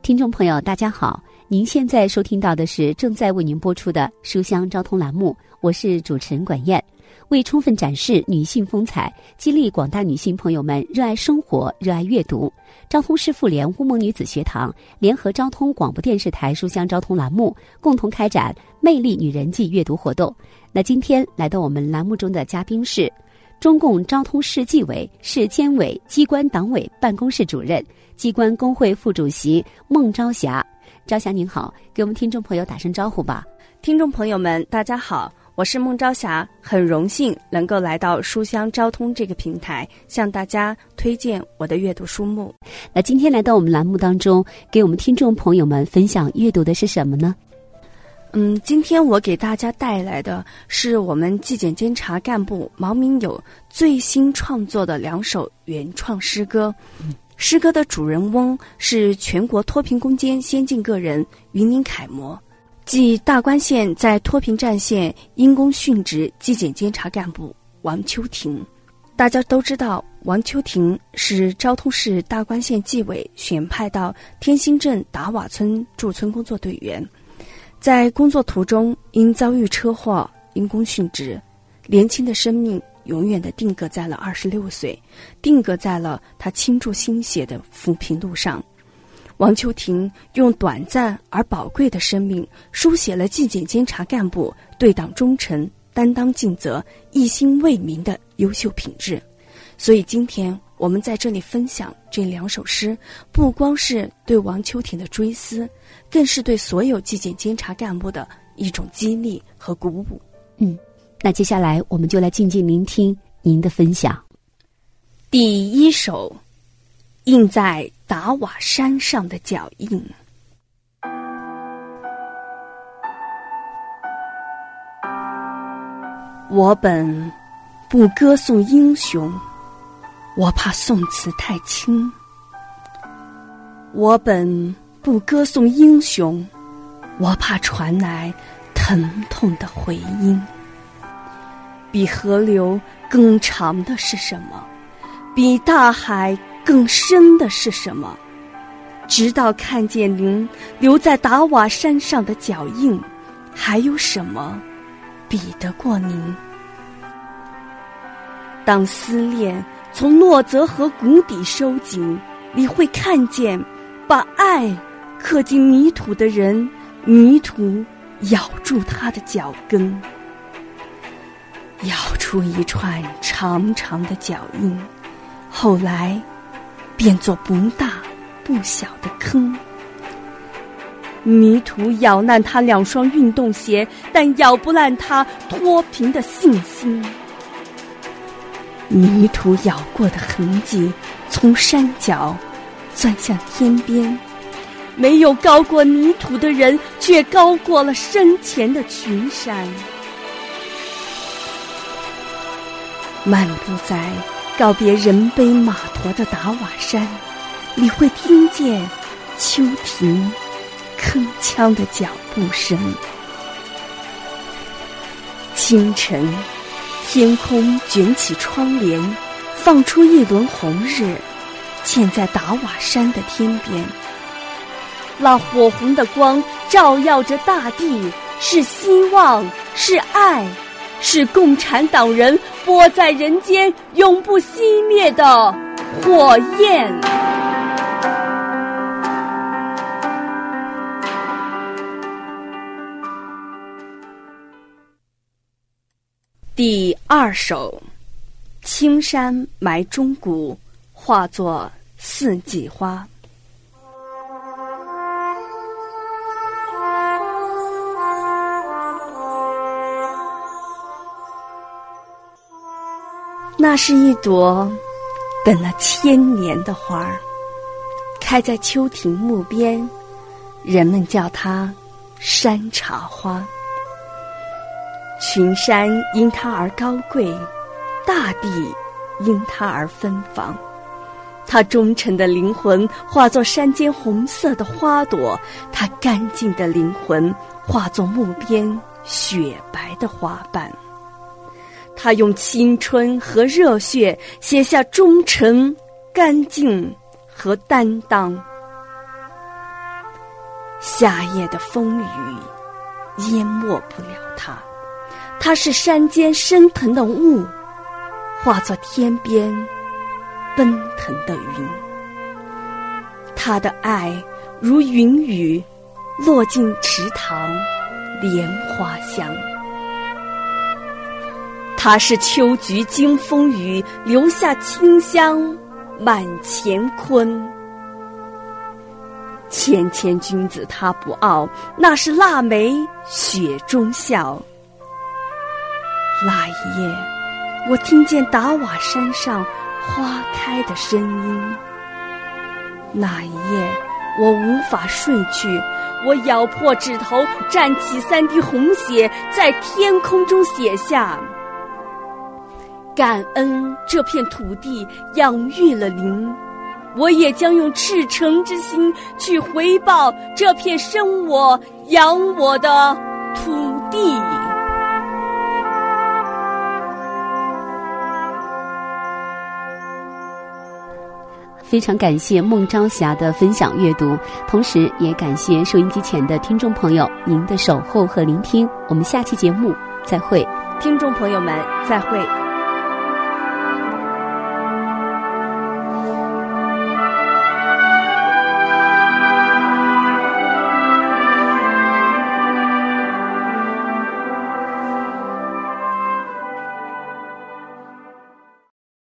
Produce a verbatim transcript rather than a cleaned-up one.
听众朋友大家好，您现在收听到的是正在为您播出的书香交通栏目，我是主持人管燕。为充分展示女性风采，激励广大女性朋友们热爱生活、热爱阅读，交通师妇联乌蒙女子学堂联合交通广播电视台书香交通栏目，共同开展魅力女人季阅读活动。那今天来到我们栏目中的嘉宾是中共交通市纪委市监委机关党委办公室主任、机关工会副主席孟朝霞。朝霞您好，给我们听众朋友打声招呼吧。 听众朋友们大家好，我是孟朝霞，很荣幸能够来到书香交通这个平台，向大家推荐我的阅读书目。 那今天来到我们栏目当中，给我们听众朋友们分享阅读的是什么呢？ 嗯，今天我给大家带来的是我们纪检监察干部毛明友最新创作的两首原创诗歌。嗯诗歌的主人翁是全国脱贫攻坚先进个人云林楷模，即大关县在脱贫战线因公殉职纪检监察干部王秋婷。大家都知道，王秋婷是昭通市大关县纪委选派到天兴镇达瓦村驻村工作队员，在工作途中因遭遇车祸因公殉职，年轻的生命永远地定格在了二十六岁，定格在了他倾注心血的扶贫路上。王秋婷用短暂而宝贵的生命，书写了纪检监察干部对党忠诚、担当尽责、一心为民的优秀品质。所以今天我们在这里分享这两首诗，不光是对王秋婷的追思，更是对所有纪检监察干部的一种激励和鼓舞。 嗯，那接下来我们就来静静聆听您的分享。 第一首，印在达瓦山上的脚印。我本不歌颂英雄，我怕宋词太轻。我本不歌颂英雄，我怕传来疼痛的回音。比河流更长的是什么？比大海更深的是什么？直到看见您留在达瓦山上的脚印，还有什么比得过您？当思念从诺泽河谷底收紧，你会看见把爱刻进泥土的人，泥土咬住他的脚跟，咬出一串长长的脚印，后来变作不大不小的坑。泥土咬烂他两双运动鞋，但咬不烂他脱贫的信心。泥土咬过的痕迹从山脚钻向天边，没有高过泥土的人，却高过了身前的群山。漫步在告别人背马驮的达瓦山，你会听见秋婷铿锵的脚步声。清晨，天空卷起窗帘，放出一轮红日，嵌在达瓦山的天边。那火红的光照耀着大地，是希望，是爱，是共产党人播在人间永不熄灭的火焰。第二首，青山埋忠骨，化作四季花。那是一朵等了千年的花儿，开在秋亭木边，人们叫它山茶花。群山因它而高贵，大地因它而芬芳。它忠诚的灵魂化作山间红色的花朵，它干净的灵魂化作木边雪白的花瓣。他用青春和热血写下忠诚、干净和担当。 夏夜的风雨淹没不了它，它是山间升腾的雾，化作天边奔腾的云。他的爱如云雨，落进池塘莲花香。他是秋菊经风雨，留下清香满乾坤。谦谦君子他不傲，那是腊梅雪中笑。那一夜，我听见达瓦山上花开的声音。那一夜，我无法睡去，我咬破指头，蘸起三滴红血，在天空中写下：感恩这片土地养育了您，我也将用赤诚之心去回报这片生我养我的土地。 非常感谢孟朝霞的分享阅读，同时也感谢收音机前的听众朋友您的守候和聆听。我们下期节目再会。 听众朋友们，再会。